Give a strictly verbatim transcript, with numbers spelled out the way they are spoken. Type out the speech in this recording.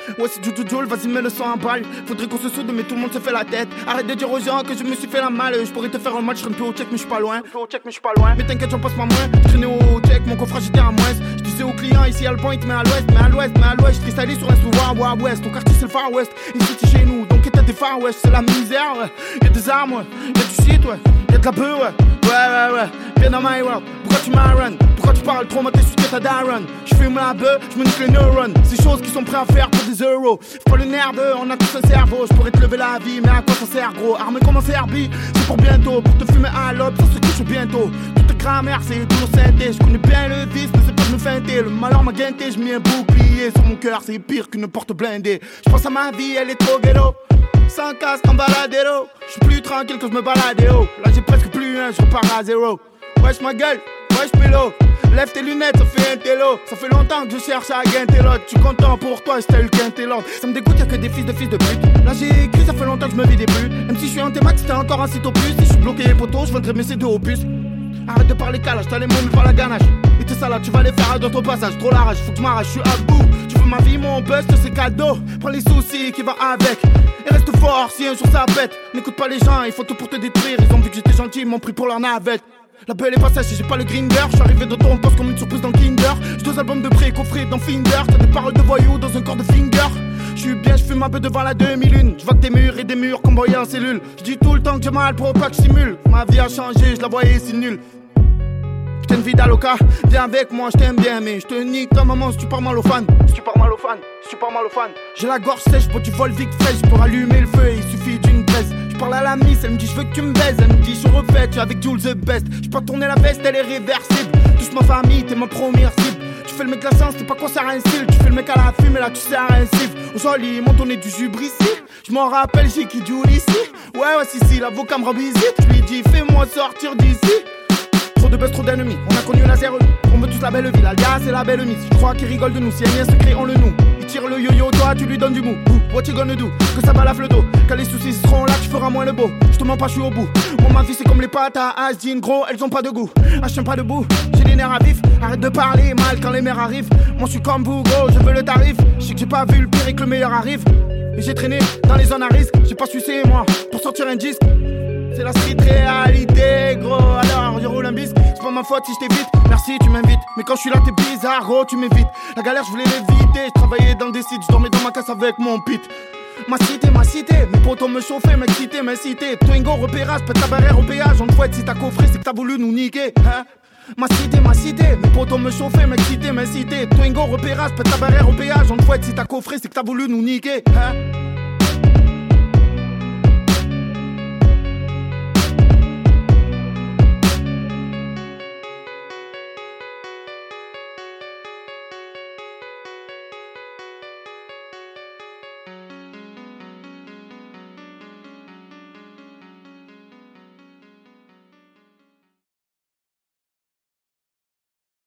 Ouais, c'est Juju Joule, vas-y, mets le sang à balle. Faudrait qu'on se soude, mais tout le monde se fait la tête. Arrête de dire aux gens que je me suis fait la malle. Je pourrais te faire un match, je serais un peu au check, mais je suis pas loin. Au check, mais je suis pas loin. Mais t'inquiète, j'en passe pas moins. Je traînais au check, mon coffre j'étais à moins. Je disais aux clients, ici à le point, mais à l'ouest, mais à l'ouest, mais à l'ouest. Je freestyle sur un souverain, ouais, à ouest. Ton quartier c'est le Far West. Ici c'est chez nous, donc t'as des Far West, c'est la misère, ouais. Y'a des armes, ouais. Y'a du shit, ouais. Y'a de la peu, ouais. Ouais, ouais, ouais. Viens dans my world. Pourquoi tu m'arrun? Pourquoi tu parles trop, moi t'es suité ta Darren? Je fume la beuh, je me nique les neurones. Ces choses qui sont prêts à faire pour des euros. Faut pas le nerveux, on a tous un cerveau. Je pourrais te lever la vie, mais à quoi ça sert, gros? Armé comme un Serbi, c'est pour bientôt. Pour te fumer à l'aube, ça se couche bientôt. Toute grammaire, c'est toujours synthé. Je connais bien le vice, mais c'est pas de me feinter. Le malheur m'a guinté, je mets un bouclier sur mon cœur, c'est pire qu'une porte blindée. Je pense à ma vie, elle est trop ghetto. Sans casque en baladero. J'suis plus tranquille que je me balade, oh. Là j'ai presque plus un, je repars à zéro. Wesh ma gueule, wesh pélo. Lève tes lunettes, ça fait un télo. Ça fait longtemps que je cherche à guinter l'autre. J'suis content pour toi, j't'ai le quinté l'autre. Ça me dégoûte, y'a que des fils de fils de pute. Là j'ai écrit, ça fait longtemps que je me vis des plus. Même si je suis en thématique, c'était encore un site au plus. Si je suis bloqué les poteaux, je vendrais mes C deux au plus. Arrête de parler calage, t'as les mots mais pas la ganache. Et tes salades, tu vas les faire à d'autres passages. Trop la rage, faut que je m'arrache, je suis à bout. Tu veux ma vie, mon bust, c'est cadeau. Prends les soucis qui va avec. Et reste fort si un jour ça pète. N'écoute pas les gens, il faut tout pour te détruire. Ils ont vu que j'étais gentil, ils m'ont pris pour leur navette. La belle est pas sèche, j'ai pas le grinder. J'suis arrivé de ton poste comme une surprise dans Kinder. J'ai deux albums de pré coffrés dans Finder. T'as des paroles de voyous dans un corps de finger. J'suis bien, j'fume un peu devant la deux mille un. J'vois que des murs et des murs comme voyant en cellule. J'dis tout le temps que j'ai mal pour pas que j'simule. Ma vie a changé, j'la voyais si nul. J't'ai une vie d'aloca, viens avec moi, j't'aime bien. Mais j'te nique ta maman si tu pars mal aux fans. Si tu pars mal aux fans, si tu pars mal aux fans. J'ai la gorge sèche, pour du vol vite fraîche. Pour allumer le feu, il suffit d'une braise. J'parle à la miss, elle me dit j'veux que tu me baises. Elle me dit j'suis refait, tu es avec Jules the best. J'peux tourner la veste, elle est réversible. Touche ma famille, t'es ma première cible. Tu fais le mec de la science, t'es pas quoi ça a un style. Tu fais le mec à la fume et là tu sers à un cif. Au sol ils m'ont donné du jus ici. J'm'en rappelle, j'ai qui Jules ici. Ouais ouais si si, l'avocat me rend visite. J'lui dis fais-moi sortir d'ici. Trop de buzz, trop d'ennemis, on a connu la zéro. On veut tous la belle vie, alias c'est la belle mise. Je crois qu'ils rigolent de nous, si elle y a un secret on le noue. Il tire le yo-yo, toi tu lui donnes du mou. What you gonna do, que ça balafre le dos. Quand les soucis seront là, tu feras moins le beau. Je te mens pas, je suis au bout. Moi ma vie c'est comme les pâtes à Asdine, gros, elles ont pas de goût. Ah je tiens pas debout, j'ai les nerfs à vif. Arrête de parler mal quand les mères arrivent. Moi je suis comme vous, gros, je veux le tarif. Je sais que j'ai pas vu le pire et que le meilleur arrive. Et j'ai traîné dans les zones à risque, j'ai pas sucé moi pour sortir un disque. C'est la street réalité, gros. Alors, je roule un bis. C'est pas ma faute si je t'évite. Merci, tu m'invites. Mais quand je suis là, t'es bizarre, gros, tu m'évites. La galère, je voulais l'éviter. Je travaillais dans des sites, je dormais dans ma casse avec mon pit. Ma cité, ma cité. Mes potos me chauffaient, m'excitaient, m'incitaient. Twingo, repérage, pète ta barrière au péage. On te fouette si t'as coffré, c'est que t'as voulu nous niquer, hein. Ma cité, ma cité. Mes potos me chauffaient, m'excitaient, m'incitaient. Twingo, repérage, pète ta barrière au péage. On te fouette si t'as coffré, c'est que t'as voulu nous niquer, hein.